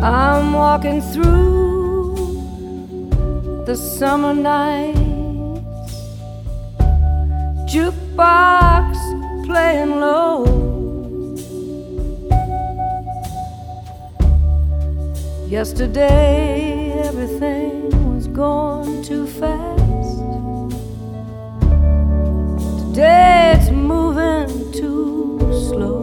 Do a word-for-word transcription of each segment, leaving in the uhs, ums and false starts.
I'm walking through the summer nights, jukebox playing low. Yesterday everything was gone too fast. Today it's moving too slow.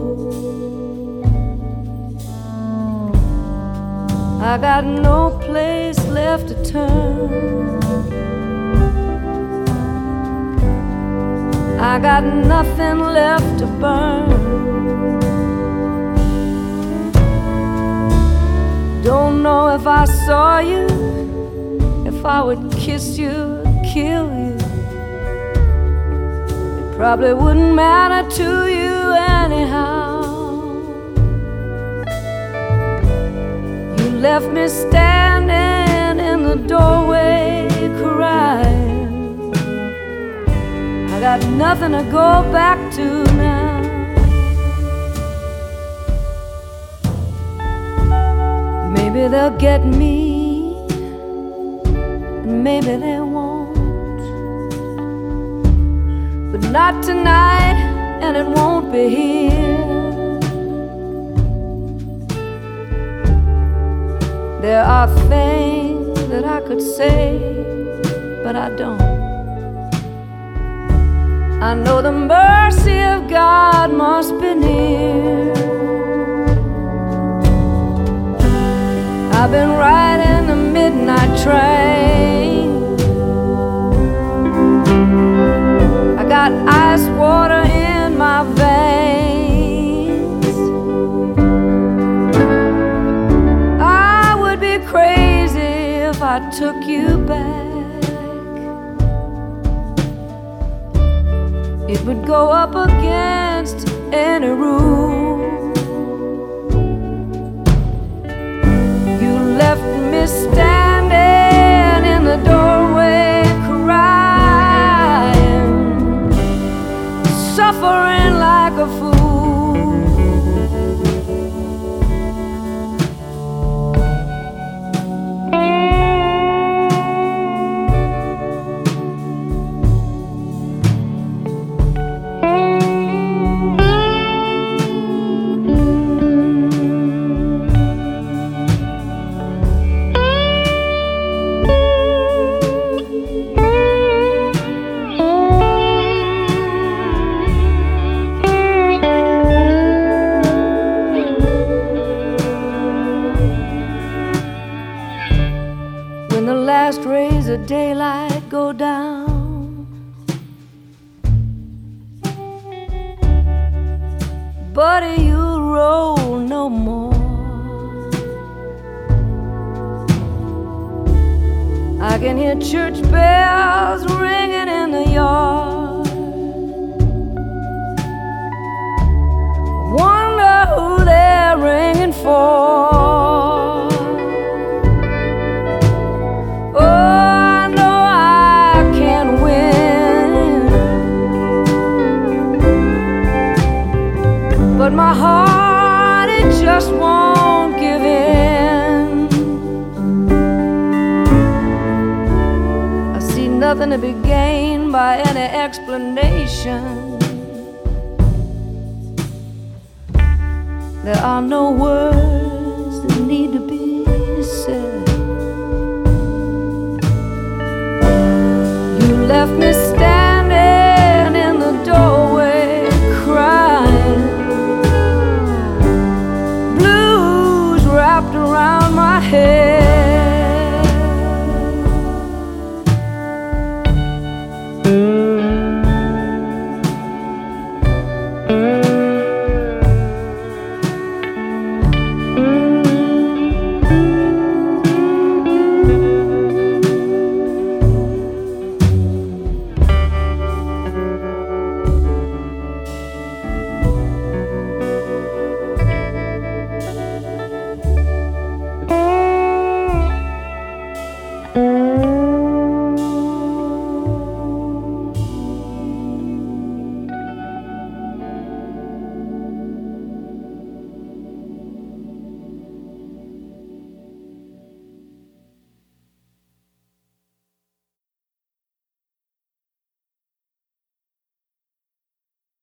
I got no place left to turn. I got nothing left to burn. Don't know if I saw you, if I would kiss you, kill you. It probably wouldn't matter to you anyhow. You left me standing in the doorway crying. I got nothing to go back to now. Maybe they'll get me, and maybe they won't. But not tonight, and it won't be here. There are things that I could say, but I don't. I know the mercy of God must be near. I've been riding the midnight train. I got ice water in my veins. I would be crazy if I took you back. It would go up against any rule. Left me standing in the doorway crying, suffering like a fool. When the last rays of daylight go down, buddy, you'll roll no more. I can hear church bells ringing in the yard. Wonder who they're ringing for. But my heart, it just won't give in. I see nothing to be gained by any explanation. There are no words that need to be said. You left me standing in the doorway crying, wrapped around my head.